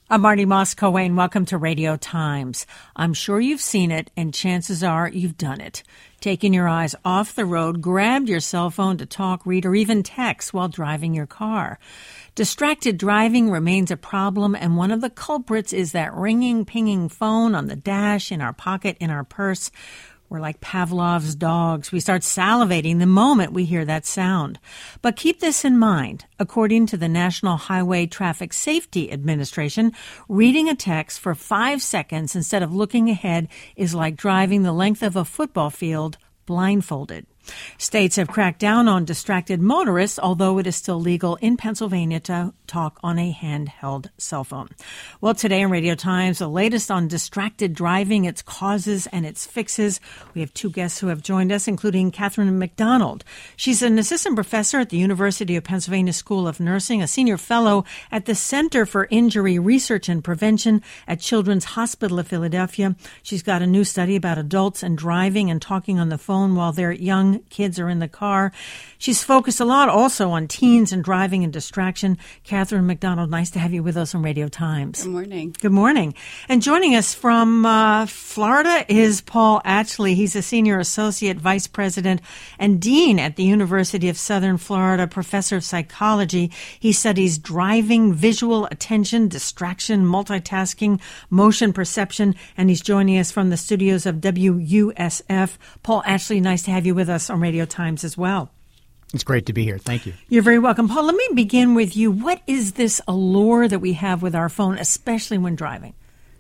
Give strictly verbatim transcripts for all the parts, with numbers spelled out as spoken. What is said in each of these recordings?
I'm Marty Moss-Coane. Welcome to Radio Times. I'm sure you've seen it, and chances are you've done it. Taking your eyes off the road, grabbed your cell phone to talk, read, or even text while driving your car. Distracted driving remains a problem, and one of the culprits is that ringing, pinging phone on the dash, in our pocket, in our purse. We're like Pavlov's dogs. We start salivating the moment we hear that sound. But keep this in mind. According to the National Highway Traffic Safety Administration, reading a text for five seconds instead of looking ahead is like driving the length of a football field blindfolded. States have cracked down on distracted motorists, although it is still legal in Pennsylvania to talk on a handheld cell phone. Well, today on Radio Times, the latest on distracted driving, its causes and its fixes. We have two guests who have joined us, including Catherine McDonald. She's an assistant professor at the University of Pennsylvania School of Nursing, a senior fellow at the Center for Injury Research and Prevention at Children's Hospital of Philadelphia. She's got a new study about adults and driving and talking on the phone while they're young kids are in the car. She's focused a lot also on teens and driving and distraction. Catherine McDonald, nice to have you with us on Radio Times. Good morning. Good morning. And joining us from uh, Florida is Paul Atchley. He's a senior associate vice president and dean at the University of Southern Florida, professor of psychology. He studies driving, visual attention, distraction, multitasking, motion perception, and he's joining us from the studios of W U S F. Paul Atchley, nice to have you with us on Radio Times as well. It's great to be here. Thank you. You're very welcome. Paul, let me begin with you. What is this allure that we have with our phone, especially when driving?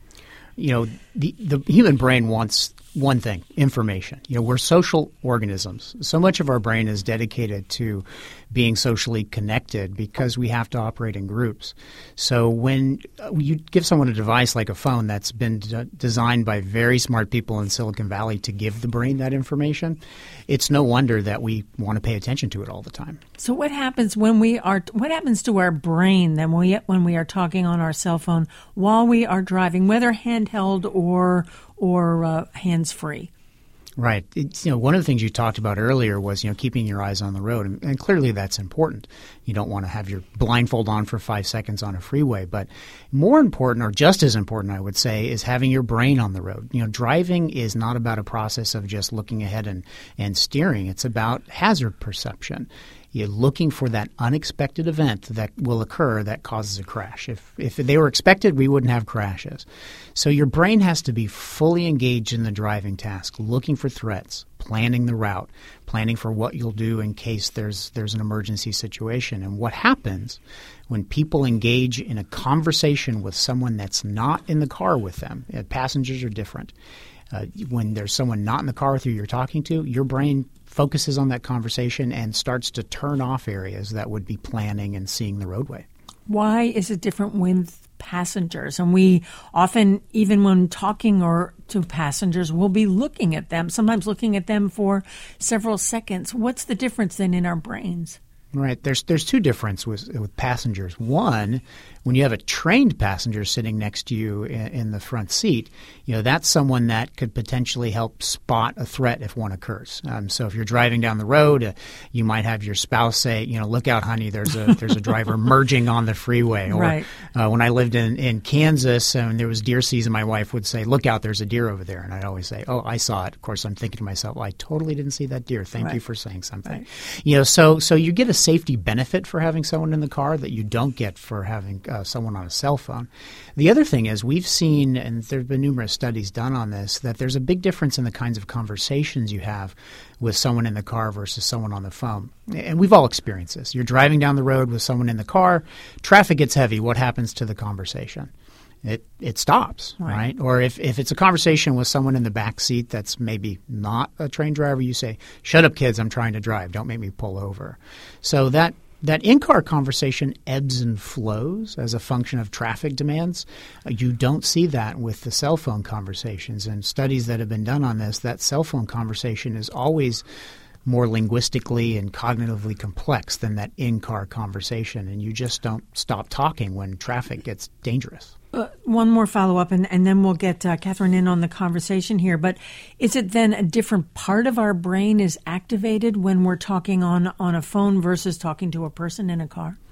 You know, the, the human brain wants one thing, information. You know, we're social organisms. So much of our brain is dedicated to being socially connected because we have to operate in groups. So when you give someone a device like a phone that's been d- designed by very smart people in Silicon Valley to give the brain that information, it's no wonder that we want to pay attention to it all the time. So what happens when we are, what happens to our brain then when we, when we are talking on our cell phone while we are driving, whether handheld or or uh, hands-free? Right. It's, you know, one of the things you talked about earlier was, you know, keeping your eyes on the road, and, and clearly that's important. You don't want to have your blindfold on for five seconds on a freeway, but more important, or just as important, I would say, is having your brain on the road. You know, driving is not about a process of just looking ahead and, and steering. It's about hazard perception. You're looking for that unexpected event that will occur that causes a crash. If if they were expected, we wouldn't have crashes. So your brain has to be fully engaged in the driving task, looking for threats, planning the route, planning for what you'll do in case there's there's an emergency situation. And what happens when people engage in a conversation with someone that's not in the car with them? Uh, passengers are different. Uh, when there's someone not in the car with you you're talking to, your brain focuses on that conversation and starts to turn off areas that would be planning and seeing the roadway. Why is it different with passengers? And we often, even when talking or to passengers, we'll be looking at them, sometimes looking at them for several seconds. What's the difference then in our brains? Right. There's there's two differences with, with passengers. One, when you have a trained passenger sitting next to you in, in the front seat, you know, that's someone that could potentially help spot a threat if one occurs. Um, so if you're driving down the road, uh, you might have your spouse say, you know, look out, honey, there's a there's a driver merging on the freeway. Or right. uh, when I lived in, in Kansas and there was deer season, my wife would say, look out, there's a deer over there. And I'd always say, oh, I saw it. Of course, I'm thinking to myself, well, I totally didn't see that deer. Thank right. you for saying something. Right. You know, so so you get a safety benefit for having someone in the car that you don't get for having uh, someone on a cell phone. The other thing is we've seen, and there have been numerous studies done on this, that there's a big difference in the kinds of conversations you have with someone in the car versus someone on the phone. And we've all experienced this. You're driving down the road with someone in the car, traffic gets heavy. What happens to the conversation? It it stops, right? right? Or if, if it's a conversation with someone in the back seat that's maybe not a trained driver, you say, shut up, kids, I'm trying to drive. Don't make me pull over. So that that in-car conversation ebbs and flows as a function of traffic demands. Uh, you don't see that with the cell phone conversations. And studies that have been done on this, that cell phone conversation is always more linguistically and cognitively complex than that in-car conversation. And you just don't stop talking when traffic gets dangerous. Uh, one more follow-up, and, and then we'll get uh, Catherine in on the conversation here. But is it then a different part of our brain is activated when we're talking on, on a phone versus talking to a person in a car?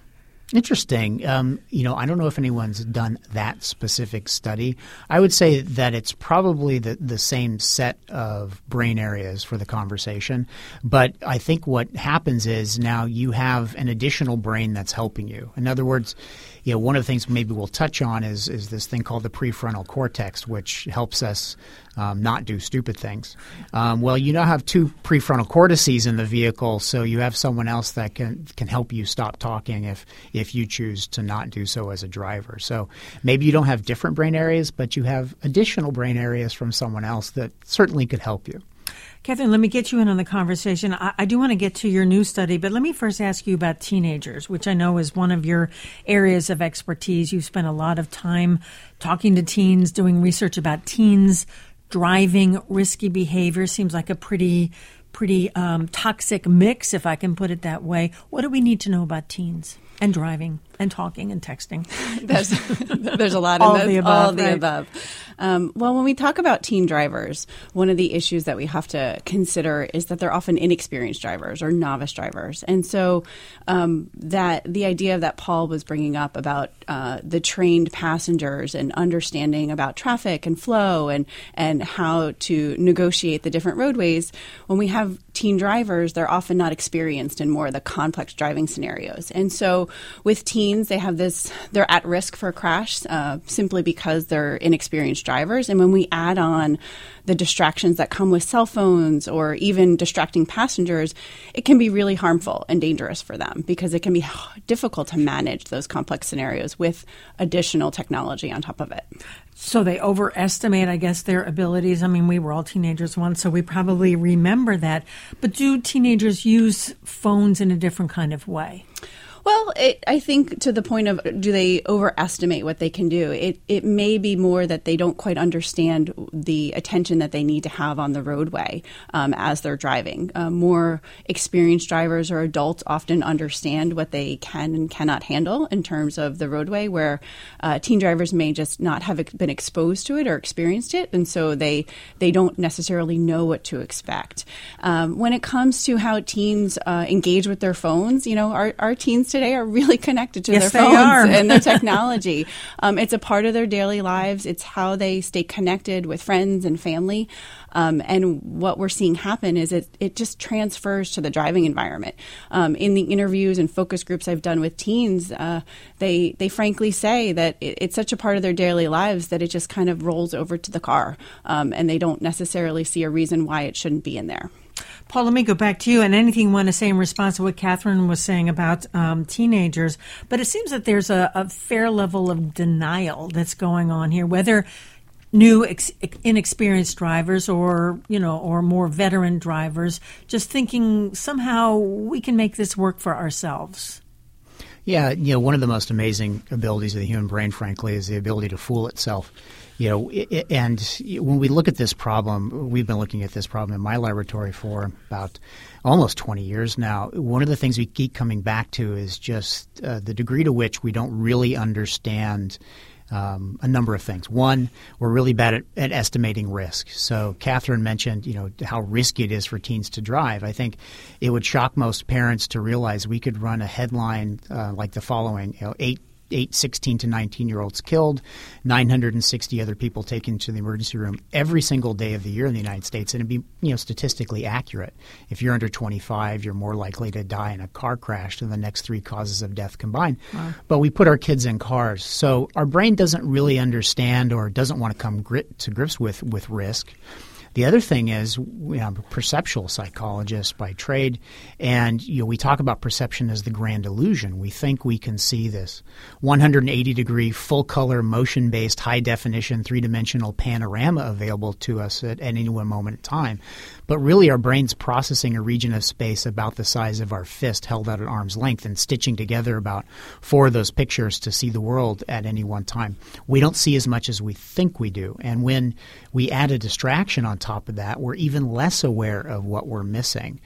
Interesting. Um, you know, I don't know if anyone's done that specific study. I would say that it's probably the, the same set of brain areas for the conversation. But I think what happens is now you have an additional brain that's helping you. In other words, you know, one of the things maybe we'll touch on is is this thing called the prefrontal cortex, which helps us um, not do stupid things. Um, well, you now have two prefrontal cortices in the vehicle, so you have someone else that can can help you stop talking if if you choose to not do so as a driver. So maybe you don't have different brain areas, but you have additional brain areas from someone else that certainly could help you. Catherine, let me get you in on the conversation. I, I do want to get to your new study, but let me first ask you about teenagers, which I know is one of your areas of expertise. You've spent a lot of time talking to teens, doing research about teens driving, risky behavior. Seems like a pretty, pretty um, toxic mix, if I can put it that way. What do we need to know about teens and driving and talking and texting? There's, there's a lot in all this, of the above. All of the right? above. Um, well, when we talk about teen drivers, one of the issues that we have to consider is that they're often inexperienced drivers or novice drivers. And so um, that the idea that Paul was bringing up about uh, the trained passengers and understanding about traffic and flow and, and how to negotiate the different roadways, when we have teen drivers, they're often not experienced in more of the complex driving scenarios. And so with teens, they have this, they're at risk for a crash uh, simply because they're inexperienced drivers. And when we add on the distractions that come with cell phones or even distracting passengers, it can be really harmful and dangerous for them because it can be difficult to manage those complex scenarios with additional technology on top of it. So they overestimate, I guess, their abilities. I mean, we were all teenagers once, so we probably remember that. But do teenagers use phones in a different kind of way? Well, it, I think to the point of do they overestimate what they can do? It it may be more that they don't quite understand the attention that they need to have on the roadway um, as they're driving. Uh, more experienced drivers or adults often understand what they can and cannot handle in terms of the roadway, where uh, teen drivers may just not have been exposed to it or experienced it, and so they they don't necessarily know what to expect. Um, when it comes to how teens uh, engage with their phones, you know, our, our teens today are really connected to yes, their phones are. and their technology. Um, it's a part of their daily lives. It's how they stay connected with friends and family. Um, and what we're seeing happen is it, it just transfers to the driving environment. Um, in the interviews and focus groups I've done with teens, uh, they they frankly say that it, it's such a part of their daily lives that it just kind of rolls over to the car, um, and they don't necessarily see a reason why it shouldn't be in there. Paul, let me go back to you, and anything you want to say in response to what Catherine was saying about um, teenagers. But it seems that there's a, a fair level of denial that's going on here, whether new ex- inexperienced drivers or, you know, or more veteran drivers, just thinking somehow we can make this work for ourselves. Yeah, you know, one of the most amazing abilities of the human brain, frankly, is the ability to fool itself. You know, it, and when we look at this problem, we've been looking at this problem in my laboratory for about almost twenty years now. One of the things we keep coming back to is just uh, the degree to which we don't really understand um, a number of things. One, we're really bad at, at estimating risk. So Catherine mentioned, you know, how risky it is for teens to drive. I think it would shock most parents to realize we could run a headline uh, like the following, you know, eight Eight sixteen to nineteen-year-olds killed, nine hundred sixty other people taken to the emergency room every single day of the year in the United States, and it'd be, you know, statistically accurate. If you're under twenty-five, you're more likely to die in a car crash than the next three causes of death combined. Wow. But we put our kids in cars, so our brain doesn't really understand or doesn't want to come grit to grips with with risk. The other thing is, you know, I'm a perceptual psychologist by trade, and you know, we talk about perception as the grand illusion. We think we can see this one hundred eighty degree, full-color, motion-based, high-definition, three-dimensional panorama available to us at, at any one moment in time. But really, our brain's processing a region of space about the size of our fist held out at arm's length and stitching together about four of those pictures to see the world at any one time. We don't see as much as we think we do. And when we add a distraction on top of that, we're even less aware of what we're missing.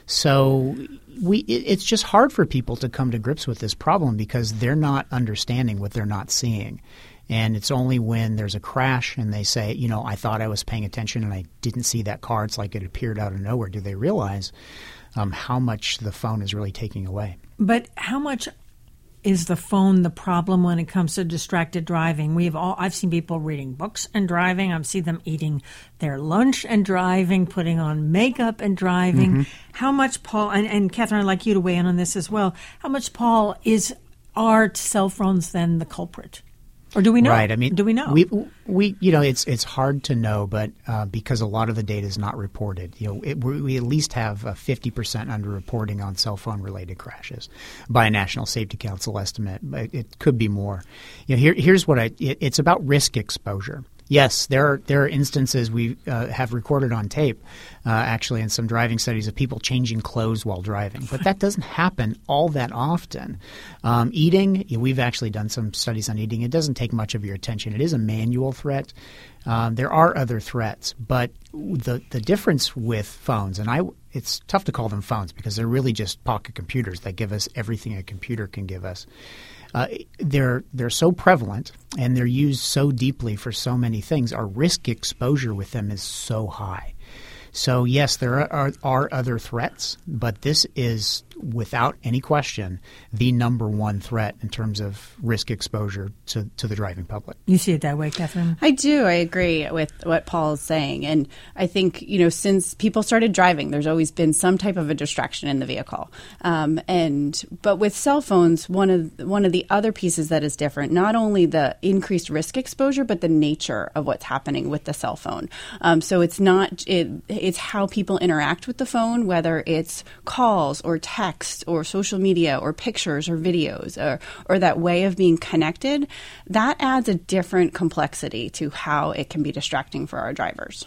So we it, it's just hard for people to come to grips with this problem because they're not understanding what they're not seeing. And it's only when there's a crash and they say, you know, I thought I was paying attention and I didn't see that car. It's like it appeared out of nowhere. Do they realize um, how much the phone is really taking away? But how much is the phone the problem when it comes to distracted driving? We've all I've seen people reading books and driving. I've seen them eating their lunch and driving, putting on makeup and driving. Mm-hmm. How much, Paul, and, and Catherine, I'd like you to weigh in on this as well. How much, Paul, is are cell phones then the culprit? Or do we know? Right. I mean, do we know? We, we you know, it's it's hard to know, but uh, because a lot of the data is not reported, you know, it, we, we at least have a fifty percent underreporting on cell phone related crashes by a National Safety Council estimate. But it could be more. You know, here here's what I. It, it's about risk exposure. Yes, there are there are instances we uh, have recorded on tape, uh, actually, in some driving studies of people changing clothes while driving. But that doesn't happen all that often. Um, eating, we've actually done some studies on eating. It doesn't take much of your attention. It is a manual threat. Um, there are other threats, but the the difference with phones, and I, it's tough to call them phones because they're really just pocket computers that give us everything a computer can give us. Uh, they're they're so prevalent and they're used so deeply for so many things. Our risk exposure with them is so high. So yes, there are, are, are other threats, but this is without any question the number one threat in terms of risk exposure to, to the driving public. You see it that way, Catherine? I do. I agree with what Paul is saying. And I think, you know, since people started driving, there's always been some type of a distraction in the vehicle. Um, and but with cell phones, one of one of the other pieces that is different, not only the increased risk exposure, but the nature of what's happening with the cell phone. Um, so it's not it, it's how people interact with the phone, whether it's calls or text or social media or pictures or videos or, or that way of being connected. That adds a different complexity to how it can be distracting for our drivers.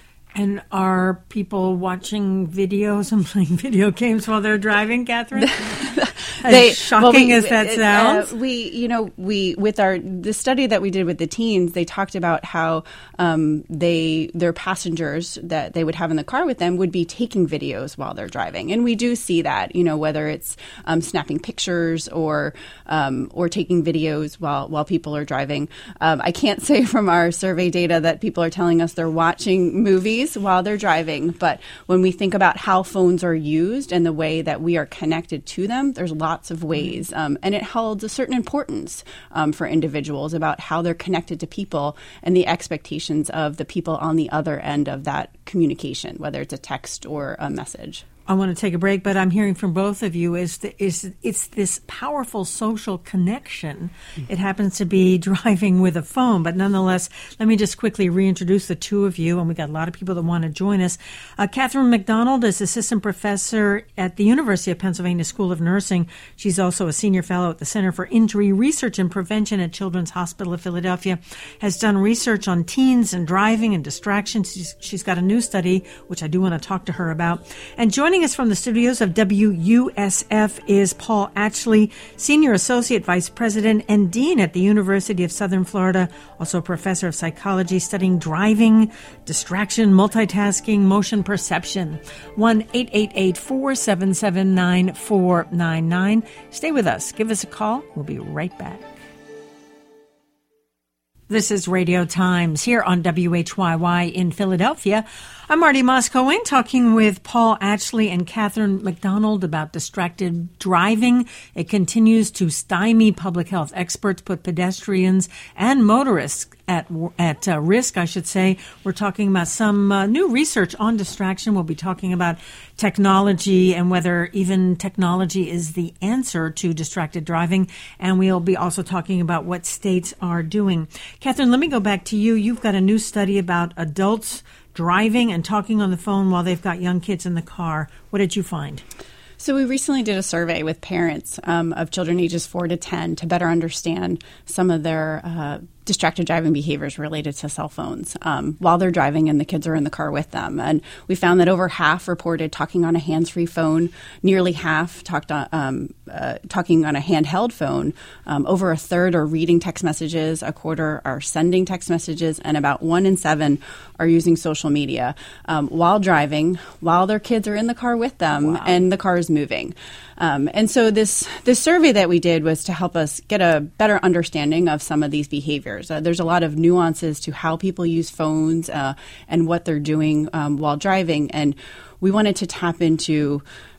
And are people watching videos and playing video games while they're driving, Catherine? They, as shocking well, we, as that sounds. Uh, we, you know, we with our the study that we did with the teens, they talked about how um, they their passengers that they would have in the car with them would be taking videos while they're driving, and we do see that. You know, whether it's um, snapping pictures or um, or taking videos while while people are driving. Um, I can't say from our survey data that people are telling us they're watching movies while they're driving, but when we think about how phones are used and the way that we are connected to them, there's lots of ways, um, and it holds a certain importance um, for individuals about how they're connected to people and the expectations of the people on the other end of that communication, whether it's a text or a message. I want to take a break, but I'm hearing from both of you is the, is it's this powerful social connection. It happens to be driving with a phone, but nonetheless, let me just quickly reintroduce the two of you, and we got a lot of people that want to join us. Uh, Catherine McDonald is assistant professor at the University of Pennsylvania School of Nursing. She's also a senior fellow at the Center for Injury Research and Prevention at Children's Hospital of Philadelphia. Has done research on teens and driving and distractions. She's, she's got a new study, which I do want to talk to her about. And joining Joining us from the studios of W U S F is Paul Atchley, Senior Associate Vice President and Dean at the University of Southern Florida, also a professor of psychology studying driving, distraction, multitasking, motion perception. one eight eight eight, four seven seven, nine four nine nine. Stay with us. Give us a call. We'll be right back. This is Radio Times here on W H Y Y in Philadelphia. I'm Marty Moscow talking with Paul Atchley and Catherine McDonald about distracted driving. It continues to stymie public health. Experts put pedestrians and motorists at at uh, risk, I should say. We're talking about some uh, new research on distraction. We'll be talking about technology and whether even technology is the answer to distracted driving. And we'll be also talking about what states are doing. Catherine, let me go back to you. You've got a new study about adults driving and talking on the phone while they've got young kids in the car. What did you find? So we recently did a survey with parents um, of children ages four to ten to better understand some of their uh, distracted driving behaviors related to cell phones um, while they're driving and the kids are in the car with them. And we found that over half reported talking on a hands-free phone, nearly half talked on, um, uh, talking on a handheld phone, um, over a third are reading text messages, a quarter are sending text messages, and about one in seven are using social media um, while driving, while their kids are in the car with them. Wow. And the car is moving. Um, and so this this survey that we did was to help us get a better understanding of some of these behaviors. Uh, there's a lot of nuances to how people use phones uh, and what they're doing um, while driving. And we wanted to tap into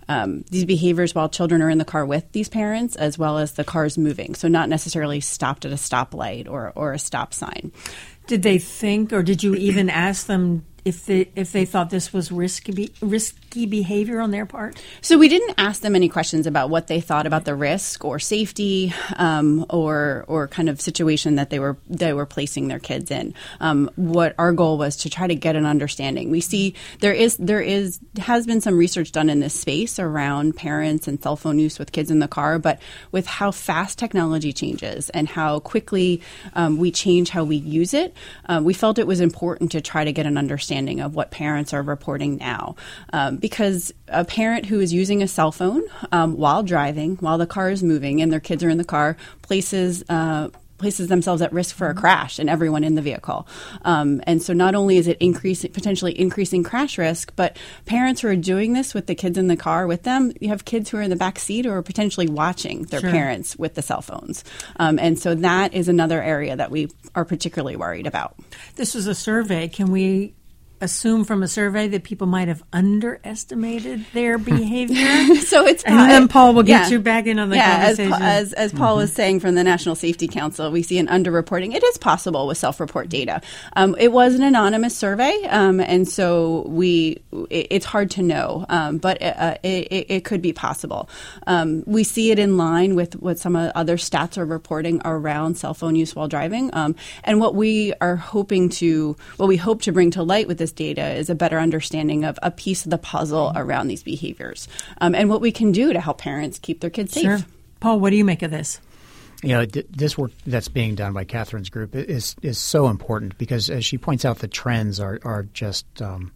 um, these behaviors while children are in the car with these parents, as well as the cars moving. So not necessarily stopped at a stoplight or, or a stop sign. Did they think, or did you even ask them if they if they thought this was risky risky behavior on their part? So we didn't ask them any questions about what they thought about the risk or safety, um, or or kind of situation that they were they were placing their kids in. Um, what our goal was to try to get an understanding. We see there is there is has been some research done in this space around parents and cell phone use with kids in the car, but with how fast technology changes and how quickly um, we change how we use it, uh, we felt it was important to try to get an understanding of what parents are reporting now. Um, because a parent who is using a cell phone um, while driving, while the car is moving and their kids are in the car, places uh, places themselves at risk for a crash and everyone in the vehicle. Um, and so not only is it increasing, potentially increasing crash risk, but parents who are doing this with the kids in the car with them, you have kids who are in the back seat or are potentially watching their Sure. parents with the cell phones. Um, and so that is another area that we are particularly worried about. This was a survey. Can we assume from a survey that people might have underestimated their behavior? So it's and then Paul will get yeah. you back in on the yeah, conversation. As, as, as Paul mm-hmm. was saying from the National Safety Council, we see an underreporting. It is possible with self-report data. Um, it was an anonymous survey, um, and so we it, it's hard to know, um, but uh, it, it, it could be possible. Um, we see it in line with what some other stats are reporting around cell phone use while driving, um, and what we are hoping to, what we hope to bring to light with this data is a better understanding of a piece of the puzzle around these behaviors, um, and what we can do to help parents keep their kids safe. Sure. Paul, what do you make of this? You know, th- this work that's being done by Catherine's group is is so important because, as she points out, the trends are are just um,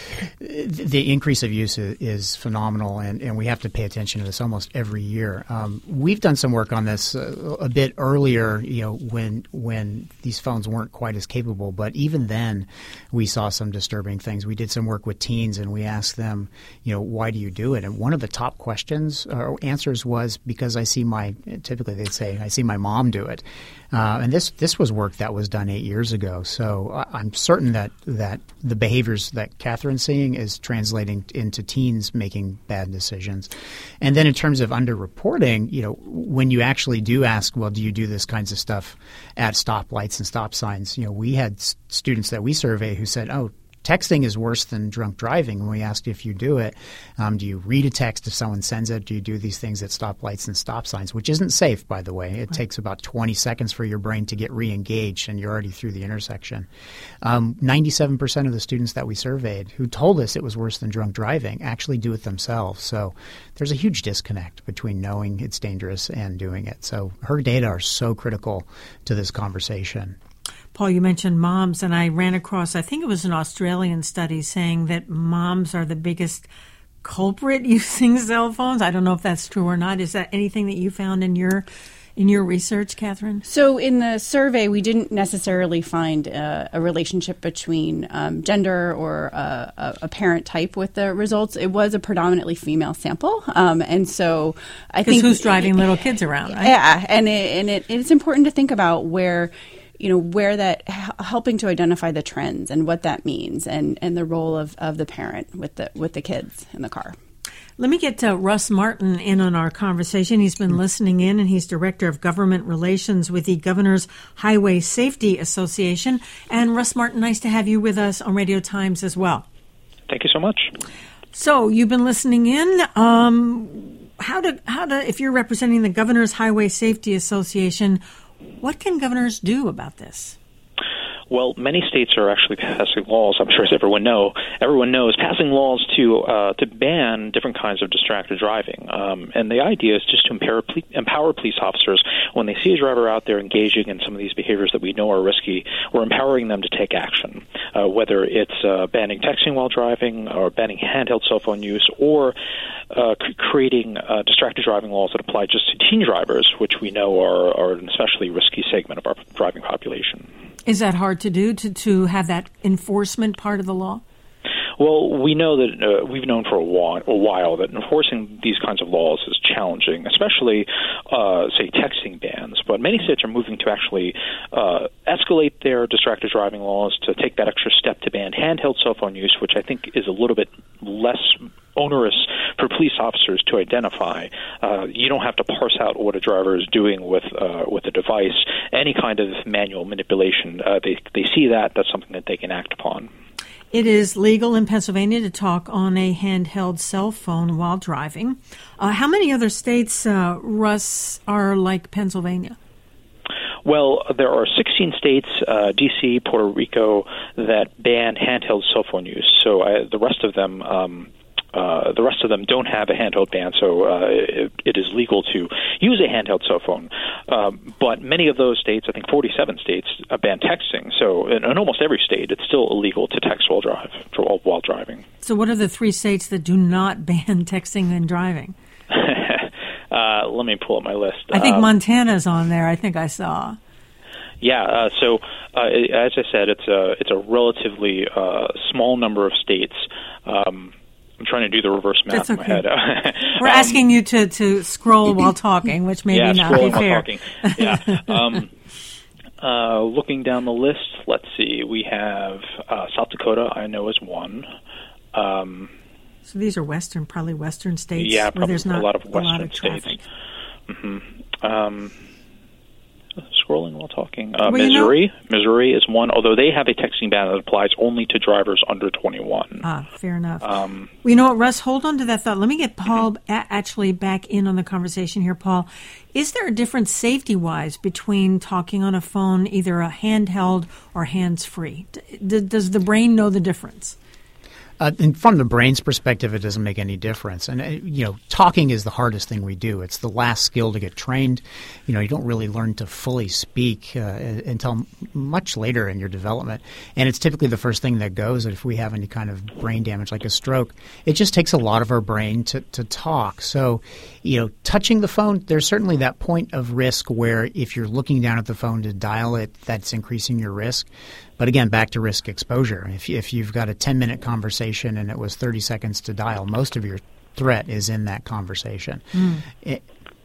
the increase of use is, is phenomenal, and, and we have to pay attention to this almost every year. Um, we've done some work on this uh, a bit earlier, you know, when when these phones weren't quite as capable, but even then, we saw some disturbing things. We did some work with teens, and we asked them, you know, why do you do it? And one of the top questions or answers was because I see my typically they'd say I see my mom do it. Uh, and this this was work that was done eight years ago. So I, I'm certain that, that the behaviors that Catherine's seeing is translating into teens making bad decisions. And then in terms of underreporting, you know, when you actually do ask, well, do you do this kinds of stuff at stoplights and stop signs? You know, we had s- students that we survey who said, oh, texting is worse than drunk driving. When we asked if you do it, um, do you read a text if someone sends it? Do you do these things at stoplights and stop signs, which isn't safe, by the way. It right. takes about twenty seconds for your brain to get re-engaged, and you're already through the intersection. Um, ninety-seven percent of the students that we surveyed who told us it was worse than drunk driving actually do it themselves. So there's a huge disconnect between knowing it's dangerous and doing it. So her data are so critical to this conversation. Paul, you mentioned moms, and I ran across, I think it was an Australian study saying that moms are the biggest culprit using cell phones. I don't know if that's true or not. Is that anything that you found in your in your research, Catherine? So in the survey, we didn't necessarily find uh, a relationship between um, gender or uh, a, a parent type with the results. It was a predominantly female sample, um, and so I think because who's driving little kids around, right? Yeah, and it, and it, it's important to think about where. You know, where that helping to identify the trends and what that means, and, and the role of, of the parent with the with the kids in the car. Let me get uh, Russ Martin in on our conversation. He's been listening in, and he's Director of Government Relations with the Governor's Highway Safety Association. And Russ Martin, nice to have you with us on Radio Times as well. Thank you so much. So you've been listening in. Um, how to how to if you're representing the Governor's Highway Safety Association, what can governors do about this? Well, many states are actually passing laws. I'm sure, as everyone know, everyone knows, passing laws to uh, to ban different kinds of distracted driving. Um, and the idea is just to empower, empower police officers when they see a driver out there engaging in some of these behaviors that we know are risky. We're empowering them to take action, uh, whether it's uh, banning texting while driving, or banning handheld cell phone use, or uh, c- creating uh, distracted driving laws that apply just to teen drivers, which we know are, are an especially risky segment of our driving population. Is that hard to do, to, to have that enforcement part of the law? Well, we know that uh, we've known for a while, a while that enforcing these kinds of laws is challenging, especially, uh, say, texting bans. But many states are moving to actually uh, escalate their distracted driving laws, to take that extra step to ban handheld cell phone use, which I think is a little bit less onerous for police officers to identify. Uh, you don't have to parse out what a driver is doing with uh, with a device. Any kind of manual manipulation, uh, they they see that. That's something that they can act upon. It is legal in Pennsylvania to talk on a handheld cell phone while driving. Uh, how many other states, uh, Russ, are like Pennsylvania? Well, there are sixteen states, uh, D C, Puerto Rico, that ban handheld cell phone use. So uh, the rest of them, um, uh, the rest of them don't have a handheld ban. So uh, it, it is legal to use a handheld cell phone. Um, but many of those states, I think forty-seven states, uh, ban texting. So in, in almost every state, it's still illegal to text while drive while, while driving. So what are the three states that do not ban texting and driving? Uh, let me pull up my list. I think um, Montana's on there. I think I saw. Yeah. Uh, so, uh, as I said, it's a it's a relatively uh, small number of states. Um, I'm trying to do the reverse math That's okay. in my head. We're um, asking you to, to scroll while talking, which may yeah, be not scroll be while fair. Talking. Yeah. Um, uh, looking down the list, let's see. We have uh, South Dakota. I know is one. Um, So these are western, probably western states yeah, where probably there's not a lot of western a lot of states. traffic. Mm-hmm. Um, scrolling while talking. Uh, well, Missouri. You know, Missouri is one, although they have a texting ban that applies only to drivers under twenty-one. Ah, fair enough. Um, well, you know what, Russ, hold on to that thought. Let me get Paul mm-hmm. a- actually back in on the conversation here. Paul, is there a difference safety-wise between talking on a phone, either a handheld or hands-free? D- does the brain know the difference? Uh, and from the brain's perspective, it doesn't make any difference. And, uh, you know, talking is the hardest thing we do. It's the last skill to get trained. You know, you don't really learn to fully speak uh, until much later in your development. And it's typically the first thing that goes if we have any kind of brain damage like a stroke. It just takes a lot of our brain to, to talk. So, you know, touching the phone, there's certainly that point of risk where if you're looking down at the phone to dial it, that's increasing your risk. But again, back to risk exposure. If, if you've got a ten-minute conversation and it was thirty seconds to dial, most of your threat is in that conversation. Mm. It,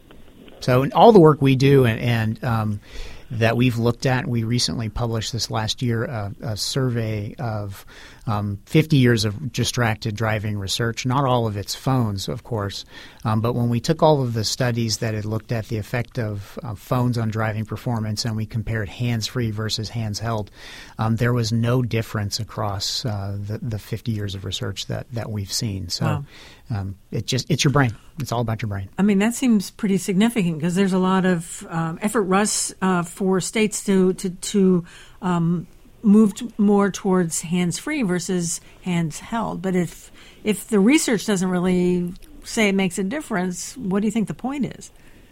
so in all the work we do and, and um, that we've looked at, we recently published this last year uh, a survey of um, fifty years of distracted driving research, not all of it's phones, of course. Um, but when we took all of the studies that had looked at the effect of uh, phones on driving performance and we compared hands-free versus hands-held, um, there was no difference across uh, the, the fifty years of research that, that we've seen. So wow. um, it just it's your brain. It's all about your brain. I mean, that seems pretty significant because there's a lot of um, effort, Russ, uh, for states to to, to um, move t- more towards hands-free versus hands-held. But if if the research doesn't really say it makes a difference, what do you think the point is?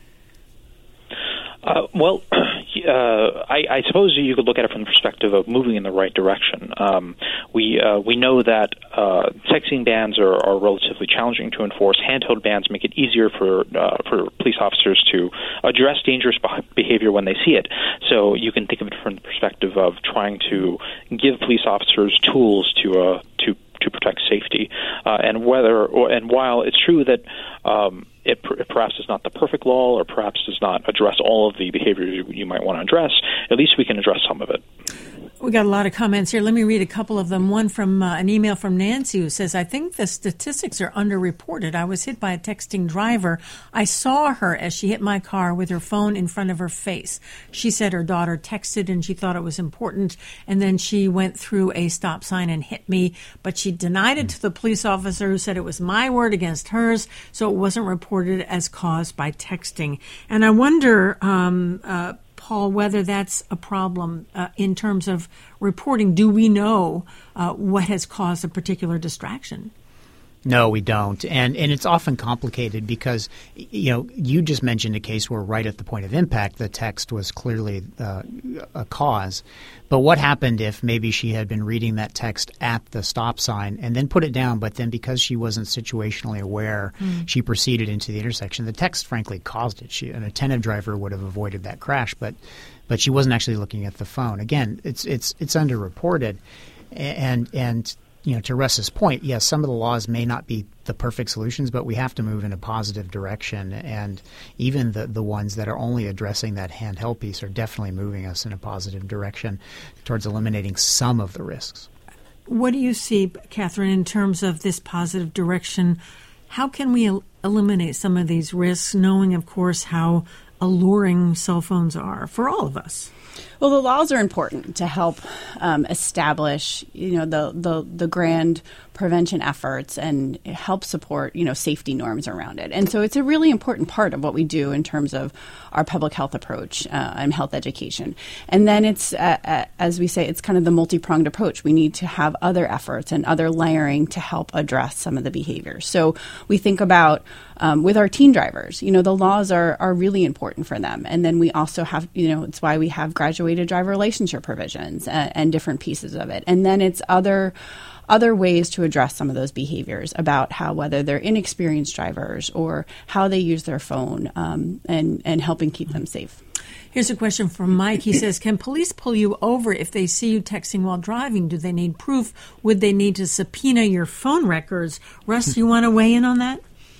Uh, well, uh, I, I suppose you could look at it from the perspective of moving in the right direction. Um, we uh, we know that uh, texting bans are, are relatively challenging to enforce. Handheld bans make it easier for uh, for police officers to address dangerous behavior when they see it. So you can think of it from the perspective of trying to give police officers tools to uh, to to protect safety. Uh, and whether or, and while it's true that um, it, it perhaps is not the perfect law or perhaps does not address all of the behaviors you, you might want to address, at least we can address some of it. We got a lot of comments here. Let me read a couple of them. One from uh, an email from Nancy who says, I think the statistics are underreported. I was hit by a texting driver. I saw her as she hit my car with her phone in front of her face. She said her daughter texted and she thought it was important, and then she went through a stop sign and hit me, but she denied it to the police officer who said it was my word against hers, so it wasn't reported as caused by texting. And I wonder, um, uh, Paul, whether that's a problem uh, in terms of reporting. Do we know uh, what has caused a particular distraction? No, we don't. And and it's often complicated because, you know, you just mentioned a case where right at the point of impact, the text was clearly uh, a cause. But what happened if maybe she had been reading that text at the stop sign and then put it down, but then because she wasn't situationally aware, mm. she proceeded into the intersection? The text, frankly, caused it. She, an attentive driver would have avoided that crash, but but she wasn't actually looking at the phone. Again, it's it's it's underreported. And and you know, to Russ's point, yes, some of the laws may not be the perfect solutions, but we have to move in a positive direction. And even the, the ones that are only addressing that handheld piece are definitely moving us in a positive direction towards eliminating some of the risks. What do you see, Catherine, in terms of this positive direction? How can we el- eliminate some of these risks, knowing, of course, how alluring cell phones are for all of us? Well, the laws are important to help um, establish, you know, the, the the grand prevention efforts and help support, you know, safety norms around it. And so it's a really important part of what we do in terms of our public health approach uh, and health education. And then it's, uh, uh, as we say, it's kind of the multi-pronged approach. We need to have other efforts and other layering to help address some of the behaviors. So we think about um, with our teen drivers, you know, the laws are, are really important for them. And then we also have, you know, it's why we have graduated driver relationship provisions and, and different pieces of it. And then it's other other ways to address some of those behaviors about how, whether they're inexperienced drivers or how they use their phone, um, and, and helping keep them safe. Here's a question from Mike. He says, can police pull you over if they see you texting while driving? Do they need proof? Would they need to subpoena your phone records? Russ, you want to weigh in on that?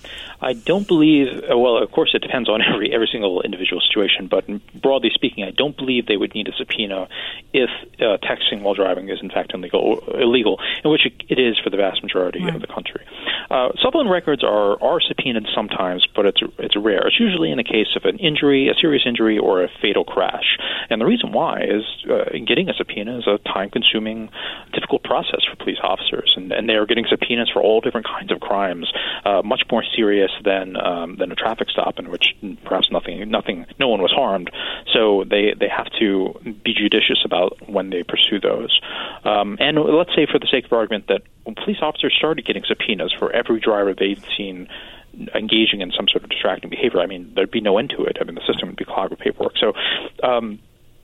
I don't believe, well, of course, it depends on every every single individual situation, but broadly speaking, I don't believe they would need a subpoena if uh, texting while driving is, in fact, illegal, illegal in which it, it is for the vast majority right. of the country. Uh, cell phone records are, are subpoenaed sometimes, but it's it's rare. It's usually in the case of an injury, a serious injury, or a fatal crash. And the reason why is uh, getting a subpoena is a time-consuming, difficult process for police officers, and, and they are getting subpoenas for all different kinds of crimes, uh, much more serious than um, than a traffic stop in which perhaps nothing, nothing, no one was harmed. So they, they have to be judicious about when they pursue those. Um, and let's say, for the sake of argument, that police officers started getting subpoenas for every driver they'd seen engaging in some sort of distracting behavior. I mean, there'd be no end to it. I mean, the system would be clogged with paperwork. So. Um,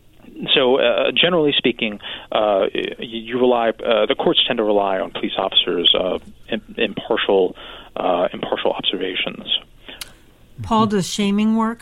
So, uh, generally speaking, uh, you, you rely. Uh, the courts tend to rely on police officers' uh, impartial, uh, impartial observations. Paul, does shaming work?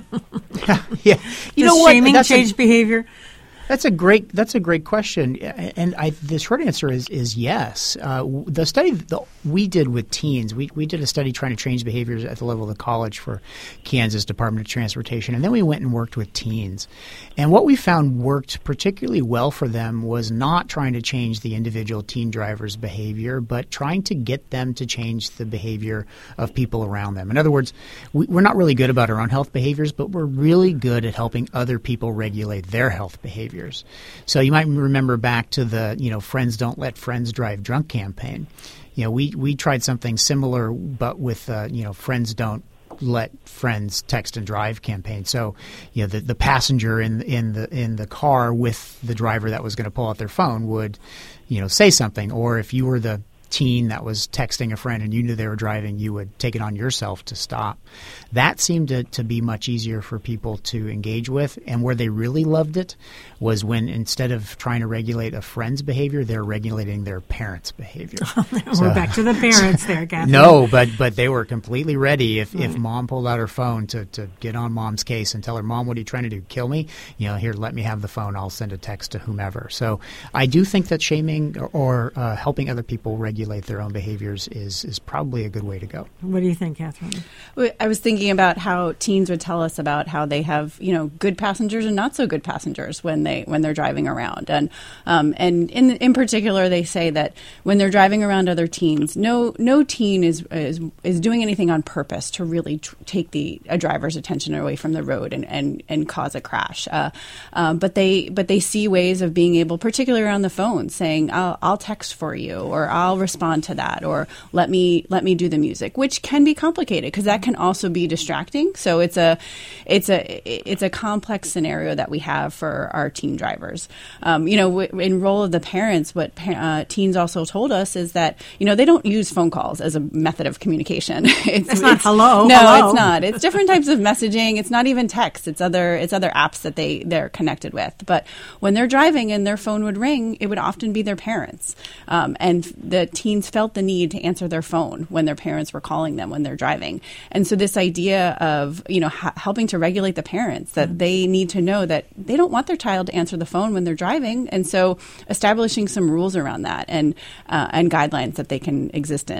yeah, yeah. You does know what? Shaming That's change a, behavior? That's a great. That's a great question, and I, the short answer is is yes. Uh, the study that we did with teens, we we did a study trying to change behaviors at the level of the college for Kansas Department of Transportation, and then we went and worked with teens. And what we found worked particularly well for them was not trying to change the individual teen driver's behavior, but trying to get them to change the behavior of people around them. In other words, we, we're not really good about our own health behaviors, but we're really good at helping other people regulate their health behavior. So you might remember back to the, you know, Friends Don't Let Friends Drive Drunk campaign. You know, we, we tried something similar, but with, uh, you know, Friends Don't Let Friends Text and Drive campaign. So, you know, the, the passenger in in the in the car with the driver that was going to pull out their phone would, you know, say something. Or if you were the teen that was texting a friend and you knew they were driving, you would take it on yourself to stop. That seemed to, to be much easier for people to engage with. And where they really loved it was when, instead of trying to regulate a friend's behavior, they're regulating their parents' behavior. We're so, back to the parents there, Catherine. No, but but they were completely ready if, right. if mom pulled out her phone to, to get on mom's case and tell her, Mom, what are you trying to do? Kill me? You know, here, let me have the phone. I'll send a text to whomever. So I do think that shaming or, or uh, helping other people regulate their own behaviors is is probably a good way to go. What do you think, Catherine? I was thinking about how teens would tell us about how they have, you know, good passengers and not so good passengers when they when they're driving around, and um, and in in particular, they say that when they're driving around other teens, no no teen is is, is doing anything on purpose to really tr- take the a driver's attention away from the road and and, and cause a crash. Uh, um, but they but they see ways of being able, particularly around the phone, saying, I'll, I'll text for you, or I'll respond to that, or let me let me do the music, which can be complicated because that can also be distracting. So it's a it's a it's a complex scenario that we have for our teen drivers. Um, you know, in role of the parents, what uh, teens also told us is that, you know, they don't use phone calls as a method of communication. It's, it's not it's, hello. No, hello. It's not. It's different types of messaging. It's not even text. It's other it's other apps that they they're connected with. But when they're driving and their phone would ring, it would often be their parents, um, and the teens felt the need to answer their phone when their parents were calling them when they're driving. And so this idea of, you know, ha- helping to regulate the parents, that mm-hmm. they need to know that they don't want their child to answer the phone when they're driving. And so establishing some rules around that and uh, and guidelines that they can exist in.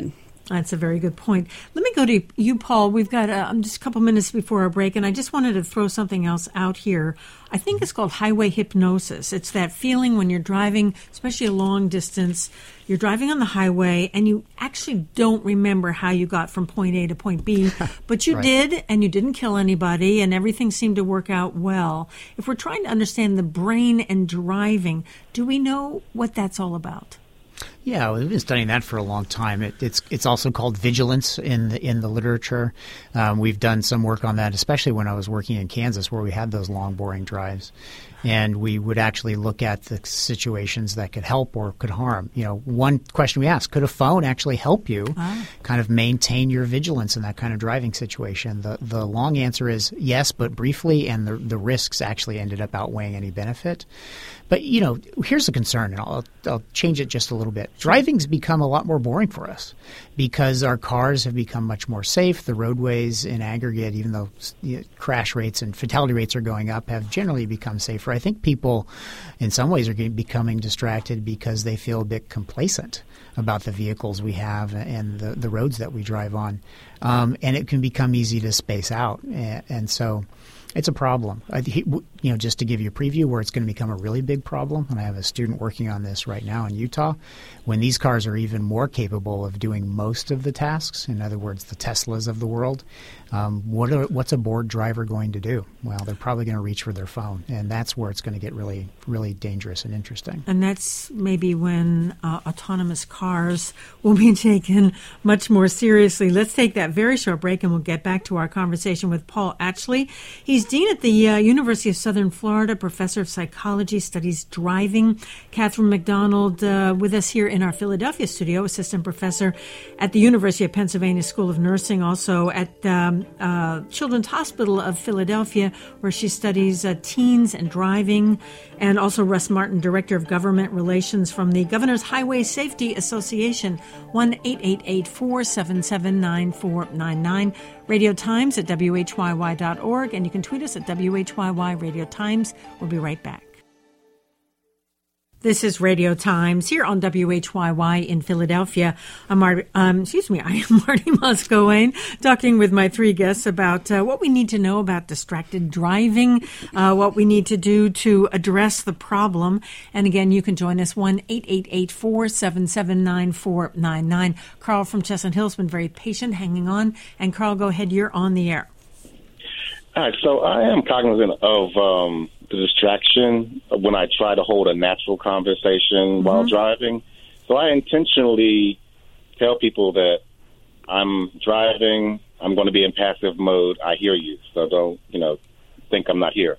That's a very good point. Let me go to you, Paul. We've got uh, just a couple minutes before our break, and I just wanted to throw something else out here. I think it's called highway hypnosis. It's that feeling when you're driving, especially a long distance, you're driving on the highway, and you actually don't remember how you got from point A to point B, but you Right. did, and you didn't kill anybody, and everything seemed to work out well. If we're trying to understand the brain and driving, do we know what that's all about? Yeah, we've been studying that for a long time. It, it's it's also called vigilance in the in the literature. Um, we've done some work on that, especially when I was working in Kansas, where we had those long, boring drives, and we would actually look at the situations that could help or could harm. You know, one question we asked: could a phone actually help you ah. kind of maintain your vigilance in that kind of driving situation? The the long answer is yes, but briefly, and the the risks actually ended up outweighing any benefit. But, you know, here's the concern, and I'll, I'll change it just a little bit. Driving's become a lot more boring for us because our cars have become much more safe. The roadways in aggregate, even though you know, crash rates and fatality rates are going up, have generally become safer. I think people in some ways are getting, becoming distracted because they feel a bit complacent about the vehicles we have and the, the roads that we drive on. Um, and it can become easy to space out. And, and so it's a problem. I, you know, just to give you a preview where it's going to become a really big problem, and I have a student working on this right now in Utah, when these cars are even more capable of doing most of the tasks, in other words, the Teslas of the world, um, what are, what's a bored driver going to do? Well, they're probably going to reach for their phone, and that's where it's going to get really, really dangerous and interesting. And that's maybe when uh, autonomous cars will be taken much more seriously. Let's take that very short break, and we'll get back to our conversation with Paul Atchley. He's dean at the uh, University of Southern Florida, professor of psychology, studies driving. Catherine McDonald uh, with us here in our Philadelphia studio, assistant professor at the University of Pennsylvania School of Nursing, also at um, uh, Children's Hospital of Philadelphia, where she studies uh, teens and driving, and also Russ Martin, director of government relations from the Governor's Highway Safety Association. one eight eight eight, four seven seven, nine four nine nine. Radio Times at W H Y Y dot org, and you can tweet us at W H Y Y Radio Times. We'll be right back. This is Radio Times here on W H Y Y in Philadelphia. I'm Mar- um, excuse me, I am Marty Moscowane, talking with my three guests about uh, what we need to know about distracted driving, uh, what we need to do to address the problem. And again, you can join us one eight eight eight, four seven seven, nine four nine nine. Carl from Chestnut Hill has been very patient, hanging on. And Carl, go ahead. You're on the air. All right, so I am cognizant of um, the distraction when I try to hold a natural conversation mm-hmm. while driving. So I intentionally tell people that I'm driving, I'm going to be in passive mode, I hear you, so don't, you know, think I'm not here.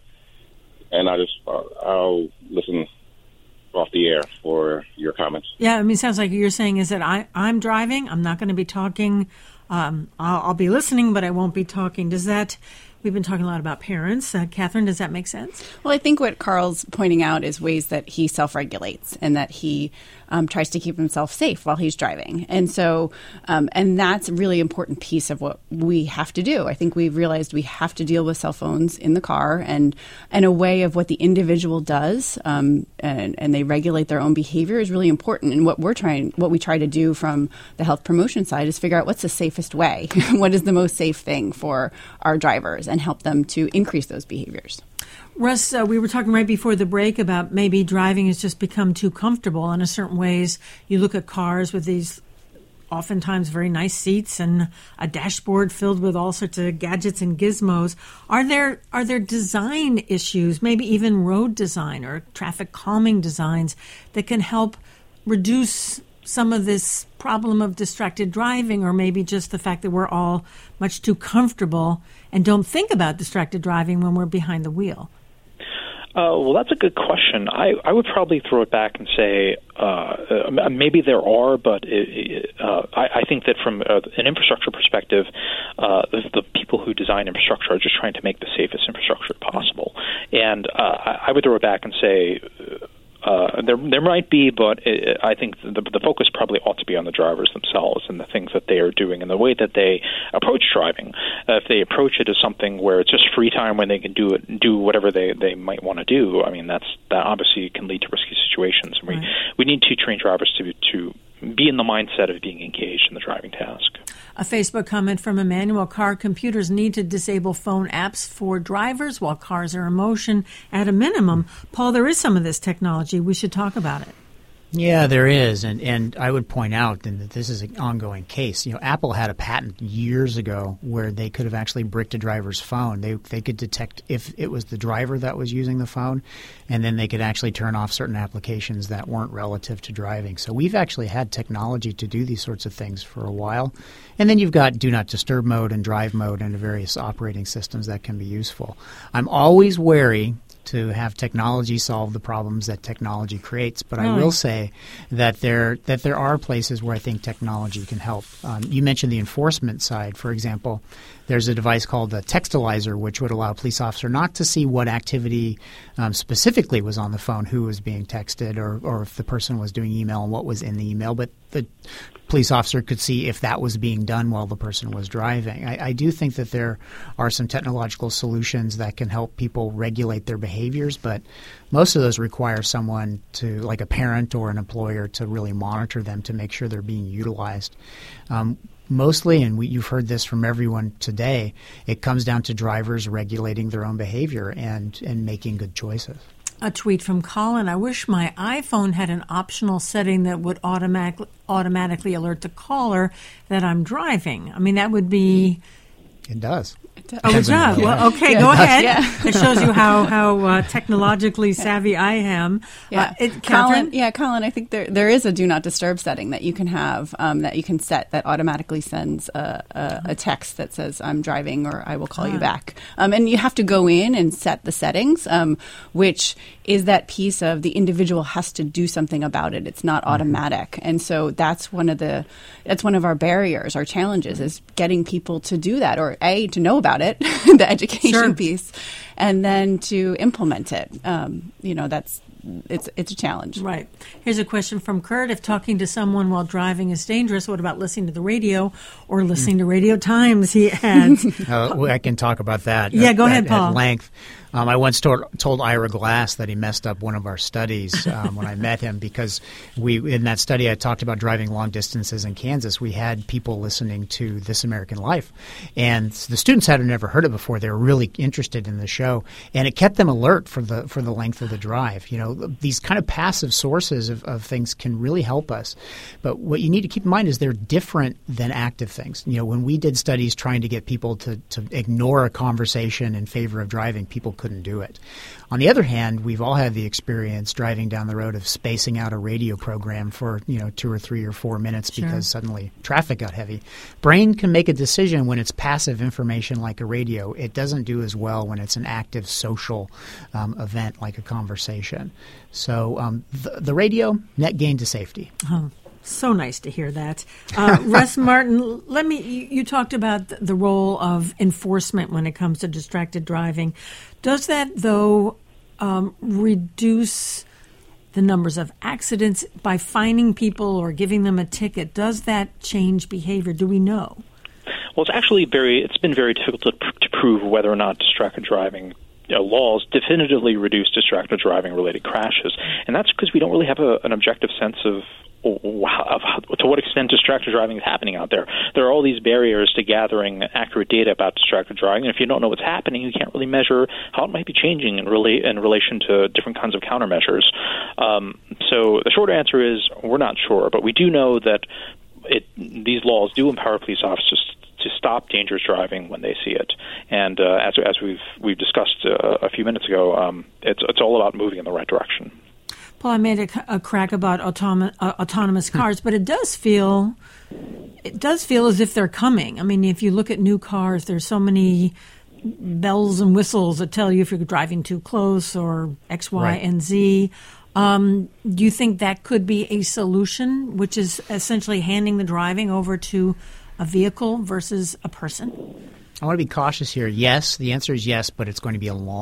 And I just, I'll listen off the air for your comments. Yeah, I mean, it sounds like you're saying is that I, I'm driving, I'm not going to be talking, um, I'll, I'll be listening, but I won't be talking. Does that... We've been talking a lot about parents. Uh, Catherine, does that make sense? Well, I think what Carl's pointing out is ways that he self-regulates and that he um, tries to keep himself safe while he's driving. And so, um, and that's a really important piece of what we have to do. I think we've realized we have to deal with cell phones in the car, and, and a way of what the individual does um, and, and they regulate their own behavior is really important. And what we're trying, what we try to do from the health promotion side is figure out what's the safest way. What is the most safe thing for our drivers, and help them to increase those behaviors. Russ, uh, we were talking right before the break about maybe driving has just become too comfortable. And in certain ways, you look at cars with these oftentimes very nice seats and a dashboard filled with all sorts of gadgets and gizmos. Are there are there design issues, maybe even road design or traffic calming designs, that can help reduce some of this problem of distracted driving, or maybe just the fact that we're all much too comfortable and don't think about distracted driving when we're behind the wheel? Uh, well, that's a good question. I, I would probably throw it back and say uh, maybe there are, but it, uh, I, I think that from uh, an infrastructure perspective, uh, the, the people who design infrastructure are just trying to make the safest infrastructure possible. And uh, I, I would throw it back and say Uh, there, there might be, but it, I think the, the focus probably ought to be on the drivers themselves and the things that they are doing and the way that they approach driving. Uh, if they approach it as something where it's just free time when they can do it, do whatever they, they might want to do, I mean, that's that obviously can lead to risky situations. And we right. we need to train drivers to to be in the mindset of being engaged in the driving task. A Facebook comment from Emmanuel: car computers need to disable phone apps for drivers while cars are in motion at a minimum. Paul, there is some of this technology. We should talk about it. Yeah, there is, and and I would point out that this is an ongoing case. You know, Apple had a patent years ago where they could have actually bricked a driver's phone. They they could detect if it was the driver that was using the phone, and then they could actually turn off certain applications that weren't relative to driving. So we've actually had technology to do these sorts of things for a while. And then you've got do not disturb mode and drive mode and the various operating systems that can be useful. I'm always wary to have technology solve the problems that technology creates. But I will say that there that there are places where I think technology can help. Um, you mentioned the enforcement side. For example, there's a device called the Textalizer, which would allow a police officer not to see what activity um, specifically was on the phone, who was being texted, or, or if the person was doing email and what was in the email, but the police officer could see if that was being done while the person was driving. I, I do think that there are some technological solutions that can help people regulate their behaviors, but most of those require someone to, like a parent or an employer, to really monitor them to make sure they're being utilized. Um, Mostly, and we, you've heard this from everyone today, it comes down to drivers regulating their own behavior and, and making good choices. A tweet from Colin: I wish my iPhone had an optional setting that would automatic, automatically alert the caller that I'm driving. I mean, that would be... It does. Oh, it does? Well, okay, yeah, go ahead. Yeah. It shows you how, how uh, technologically savvy I am. Yeah, uh, it, Colin, yeah, Colin, I think there there is a do not disturb setting that you can have, um, that you can set that automatically sends a, a, a text that says, I'm driving, or I will call uh-huh. you back. Um, and you have to go in and set the settings, um, which is that piece of the individual has to do something about it. It's not automatic. Mm-hmm. And so that's one of the that's one of our barriers, our challenges, is getting people to do that, or A, to know about it, the education sure. piece, and then to implement it. Um, you know, that's it's it's a challenge. Right. Here's a question from Kurt: if talking to someone while driving is dangerous, what about listening to the radio or listening mm. to Radio Times? He adds. uh, I can talk about that. Yeah, at, go ahead, at, Paul. At length. Um, I once told, told Ira Glass that he messed up one of our studies um, when I met him, because we in that study I talked about driving long distances in Kansas. We had people listening to This American Life, and the students had never heard it before. They were really interested in the show, and it kept them alert for the for the length of the drive. You know, these kind of passive sources of, of things can really help us. But what you need to keep in mind is they're different than active things. You know, when we did studies trying to get people to, to ignore a conversation in favor of driving, people couldn't do it. On the other hand, we've all had the experience driving down the road of spacing out a radio program for, you know, two or three or four minutes sure. because suddenly traffic got heavy. Brain can make a decision when it's passive information like a radio. It doesn't do as well when it's an active social um, event like a conversation. So um, the, the radio, net gain to safety. Oh. So nice to hear that. Uh, Russ Martin, let me. You, you talked about the role of enforcement when it comes to distracted driving. Does that, though, um, reduce the numbers of accidents by fining people or giving them a ticket? Does that change behavior? Do we know? Well, it's actually very. It's been very difficult to, pr- to prove whether or not distracted driving You know, laws definitively reduce distracted driving-related crashes, and that's because we don't really have a, an objective sense of, of how, to what extent distracted driving is happening out there. There are all these barriers to gathering accurate data about distracted driving, and if you don't know what's happening, you can't really measure how it might be changing in, rela- in relation to different kinds of countermeasures. Um, so the short answer is we're not sure, but we do know that it, these laws do empower police officers to stop dangerous driving when they see it, and uh, as as we've we've discussed uh, a few minutes ago, um, it's it's all about moving in the right direction. Paul, I made a, a crack about autom- uh, autonomous cars, but it does feel it does feel as if they're coming. I mean, if you look at new cars, there's so many bells and whistles that tell you if you're driving too close or X, Y, right. and Z. Um, do you think that could be a solution, which is essentially handing the driving over to a vehicle versus a person? I want to be cautious here. Yes, the answer is yes, but it's going to be a long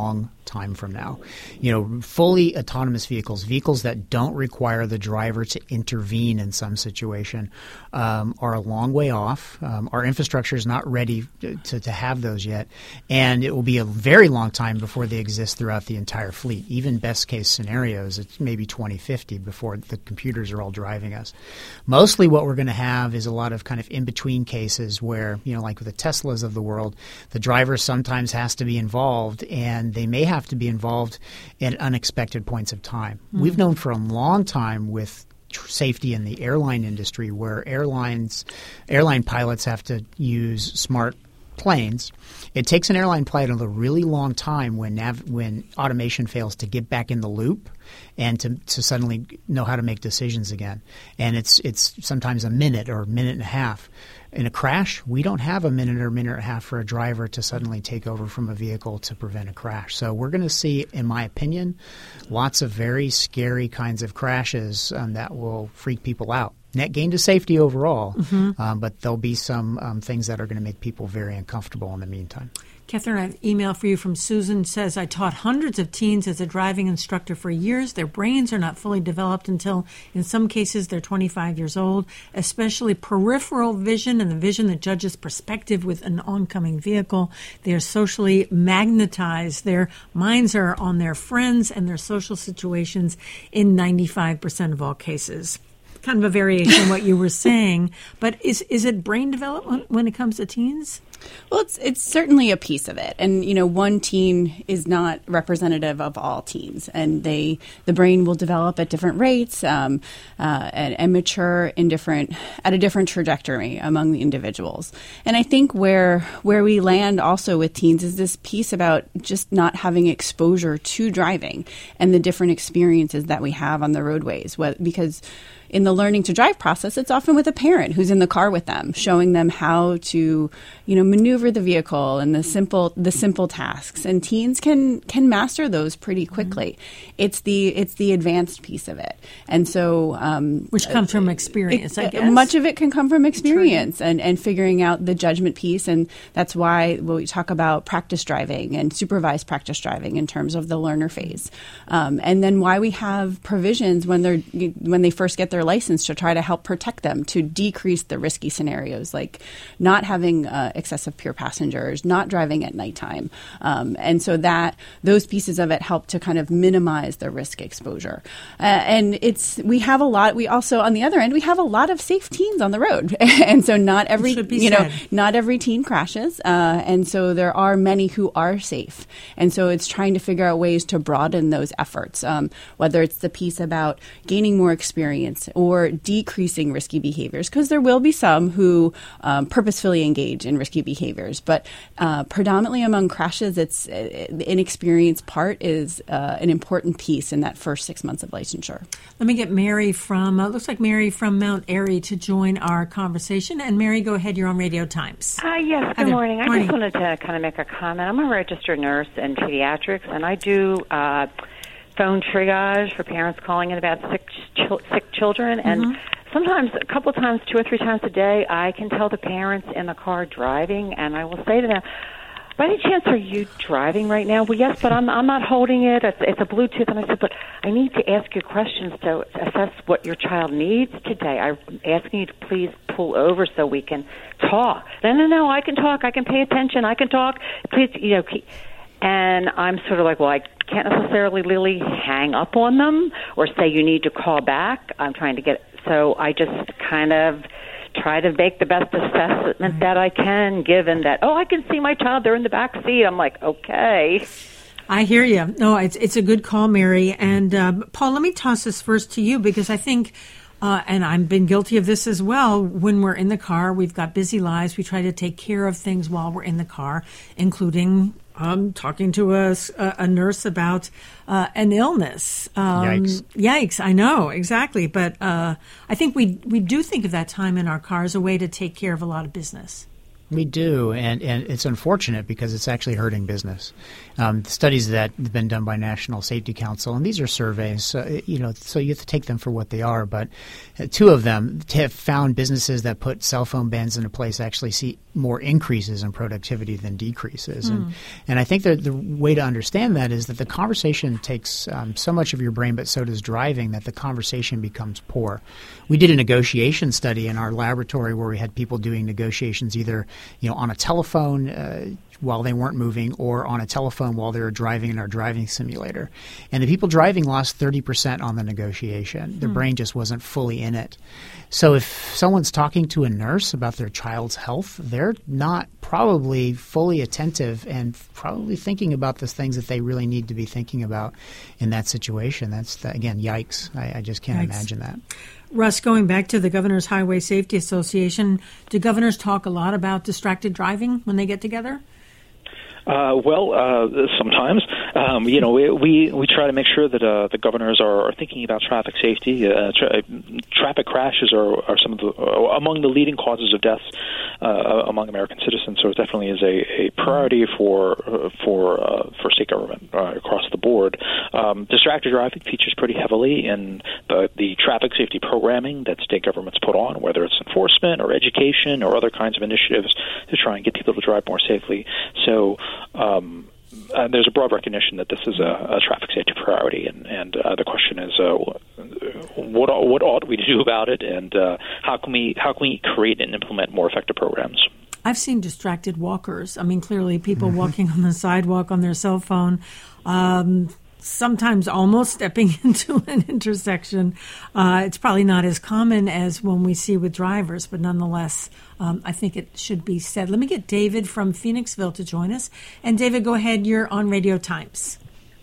time from now. You know, fully autonomous vehicles, vehicles that don't require the driver to intervene in some situation, um, are a long way off. Um, our infrastructure is not ready to, to have those yet, and it will be a very long time before they exist throughout the entire fleet. Even best case scenarios, it's maybe twenty fifty before the computers are all driving us. Mostly what we're going to have is a lot of kind of in-between cases where, you know, like with the Teslas of the world, the driver sometimes has to be involved, and they may have to be involved at unexpected points of time. Mm-hmm. We've known for a long time with tr- safety in the airline industry where airlines, airline pilots have to use smart planes. It takes an airline pilot a really long time when nav- when automation fails to get back in the loop and to, to suddenly know how to make decisions again. And it's it's sometimes a minute or a minute and a half. In a crash, we don't have a minute or a minute and a half for a driver to suddenly take over from a vehicle to prevent a crash. So we're going to see, in my opinion, lots of very scary kinds of crashes um, that will freak people out. Net gain to safety overall, mm-hmm. um, but there'll be some um, things that are going to make people very uncomfortable in the meantime. Catherine, I have an email for you from Susan. Says, I taught hundreds of teens as a driving instructor for years. Their brains are not fully developed until, in some cases, they're twenty-five years old, especially peripheral vision and the vision that judges perspective with an oncoming vehicle. They are socially magnetized. Their minds are on their friends and their social situations in ninety-five percent of all cases. Kind of a variation on what you were saying, but is is it brain development when it comes to teens? Well, it's it's certainly a piece of it, and you know, one teen is not representative of all teens, and they the brain will develop at different rates um, uh, and, and mature in different at a different trajectory among the individuals. And I think where where we land also with teens is this piece about just not having exposure to driving and the different experiences that we have on the roadways, what, because in the learning to drive process, it's often with a parent who's in the car with them, showing them how to, you know, maneuver the vehicle and the simple the simple tasks. And teens can can master those pretty quickly. Mm-hmm. It's the it's the advanced piece of it, and so um, which comes from experience. It, I guess much of it can come from experience and, and figuring out the judgment piece, and that's why when we talk about practice driving and supervised practice driving in terms of the learner phase, um, and then why we have provisions when they're when they first get their license to try to help protect them, to decrease the risky scenarios like not having uh, excessive peer passengers, not driving at nighttime. Um, and so that those pieces of it help to kind of minimize the risk exposure. Uh, and it's we have a lot. We also, on the other end, we have a lot of safe teens on the road. And so not every, you know, not every teen crashes. Uh, and so there are many who are safe. And so it's trying to figure out ways to broaden those efforts, um, whether it's the piece about gaining more experience or decreasing risky behaviors, because there will be some who um, purposefully engage in risky behaviors. But uh, predominantly among crashes, it's uh, the inexperienced part is uh, an important piece in that first six months of licensure. Let me get Mary from, uh, looks like Mary from Mount Airy to join our conversation. And Mary, go ahead. You're on Radio Times. Uh, yes, good morning. I morning. just wanted to kind of make a comment. I'm a registered nurse in pediatrics, and I do uh, phone triage for parents calling in about sick, ch- sick children. And mm-hmm. sometimes, a couple of times, two or three times a day, I can tell the parents in the car driving, and I will say to them, by any chance, are you driving right now? Well, yes, but I'm I'm not holding it. It's, it's a Bluetooth. And I said, but I need to ask you questions to assess what your child needs today. I'm asking you to please pull over so we can talk. No, no, no, I can talk. I can pay attention. I can talk. Please, you know. Keep. And I'm sort of like, well, I can't necessarily really hang up on them or say you need to call back. I'm trying to get, so I just kind of try to make the best assessment that I can, given that, oh, I can see my child, they're in the back seat. I'm like, okay. I hear you. No, it's it's a good call, Mary. And uh, Paul, let me toss this first to you, because I think, uh, and I've been guilty of this as well, when we're in the car, we've got busy lives. We try to take care of things while we're in the car, including um, talking to a, a nurse about uh, an illness. Um, Yikes. Yikes, I know, exactly. But uh, I think we we do think of that time in our car as a way to take care of a lot of business. We do, and, and it's unfortunate because it's actually hurting business. Um, studies that have been done by National Safety Council, and these are surveys, uh, you know, so you have to take them for what they are. But uh, two of them have found businesses that put cell phone bans into place actually see more increases in productivity than decreases. Mm. And, and I think that the way to understand that is that the conversation takes um, so much of your brain, but so does driving, that the conversation becomes poor. We did a negotiation study in our laboratory where we had people doing negotiations either you know, on a telephone uh, while they weren't moving or on a telephone while they were driving in our driving simulator. And the people driving lost thirty percent on the negotiation. Their mm. brain just wasn't fully in it. So if someone's talking to a nurse about their child's health, they're not probably fully attentive and probably thinking about the things that they really need to be thinking about in that situation. That's, the, again, yikes. I, I just can't yikes. imagine that. Russ, going back to the Governor's Highway Safety Association, do governors talk a lot about distracted driving when they get together? Uh, well, uh, sometimes, um, you know, we, we we try to make sure that uh, the governors are, are thinking about traffic safety. Uh, tra- traffic crashes are, are some of the uh, among the leading causes of deaths uh, among American citizens. So it definitely is a, a priority for uh, for uh, for state government uh, across the board. Um, distracted driving features pretty heavily in the the traffic safety programming that state governments put on, whether it's enforcement or education or other kinds of initiatives to try and get people to drive more safely. So. Um, uh, there's a broad recognition that this is a, a traffic safety priority, and, and uh, the question is, uh, what what ought we to do about it, and uh, how can we how can we create and implement more effective programs? I've seen distracted walkers. I mean, clearly people walking on the sidewalk on their cell phone. Um, sometimes almost stepping into an intersection. Uh, it's probably not as common as when we see with drivers, but nonetheless, um, I think it should be said. Let me get David from Phoenixville to join us. And David, go ahead. You're on Radio Times.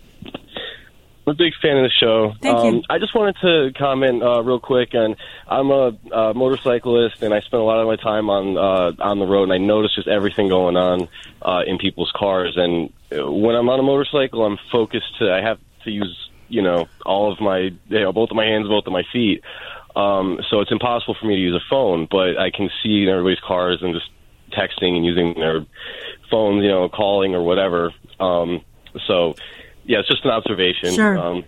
I'm a big fan of the show. Thank um, you. I just wanted to comment uh, real quick, and I'm a, a motorcyclist, and I spend a lot of my time on uh, on the road, and I notice just everything going on uh, in people's cars. And when I'm on a motorcycle, I'm focused to. I have to use, you know, all of my, you know, both of my hands, both of my feet. Um, so it's impossible for me to use a phone, but I can see in everybody's cars and just texting and using their phones, you know, calling or whatever. Um, so. Yeah, it's just an observation. Sure. Um,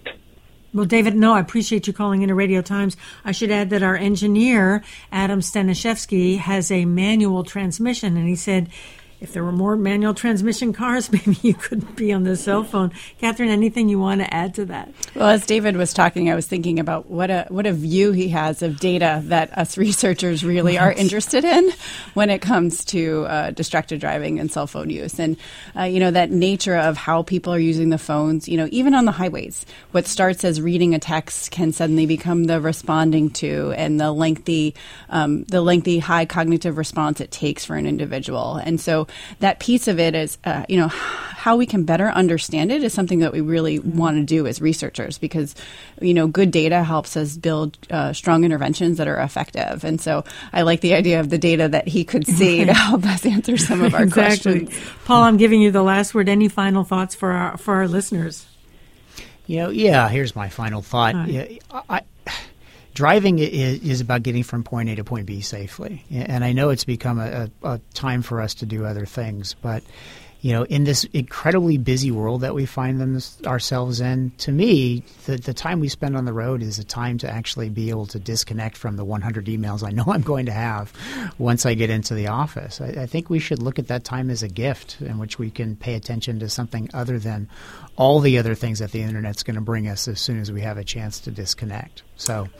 well, David, no, I appreciate you calling into Radio Times. I should add that our engineer, Adam Stanishevsky, has a manual transmission, and he said if there were more manual transmission cars, maybe you couldn't be on the cell phone. Catherine, anything you want to add to that? Well, as David was talking, I was thinking about what a what a view he has of data that us researchers really are interested in when it comes to uh, distracted driving and cell phone use. And, uh, you know, that nature of how people are using the phones, you know, even on the highways, what starts as reading a text can suddenly become the responding to and the lengthy, um, the lengthy high cognitive response it takes for an individual. And so that piece of it is, uh, you know, how we can better understand it is something that we really want to do as researchers because, you know, good data helps us build uh, strong interventions that are effective. And so I like the idea of the data that he could see to help us answer some of our exactly. questions. Paul, I'm giving you the last word. Any final thoughts for our, for our listeners? You know, yeah, here's my final thought. Right. Yeah, I, Driving is, is about getting from point A to point B safely. And I know it's become a, a, a time for us to do other things. But, you know, in this incredibly busy world that we find them, ourselves in, to me, the, the time we spend on the road is a time to actually be able to disconnect from the one hundred emails I know I'm going to have once I get into the office. I, I think we should look at that time as a gift in which we can pay attention to something other than all the other things that the Internet's going to bring us as soon as we have a chance to disconnect. So,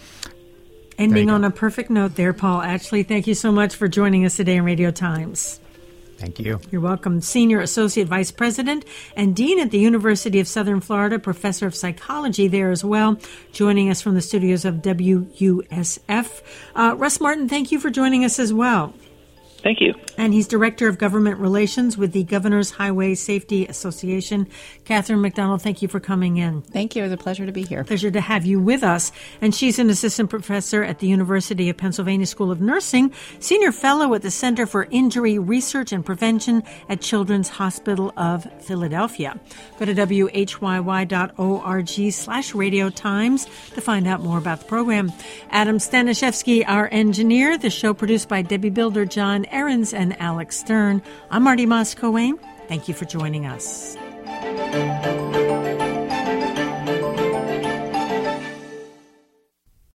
ending on a perfect note there, Paul Atchley, thank you so much for joining us today on Radio Times. Thank you. You're welcome. Senior Associate Vice President and Dean at the University of Southern Florida, Professor of Psychology there as well, joining us from the studios of W U S F. Uh, Russ Martin, thank you for joining us as well. Thank you. And he's Director of Government Relations with the Governor's Highway Safety Association. Catherine McDonald, thank you for coming in. Thank you. It was a pleasure to be here. Pleasure to have you with us. And she's an assistant professor at the University of Pennsylvania School of Nursing, senior fellow at the Center for Injury Research and Prevention at Children's Hospital of Philadelphia. Go to W H Y Y dot org slash Radio Times to find out more about the program. Adam Stanishevsky, our engineer. The show produced by Debbie Builder, John Ahrens and Alex Stern. I'm Marty Moss-Coane. Thank you for joining us.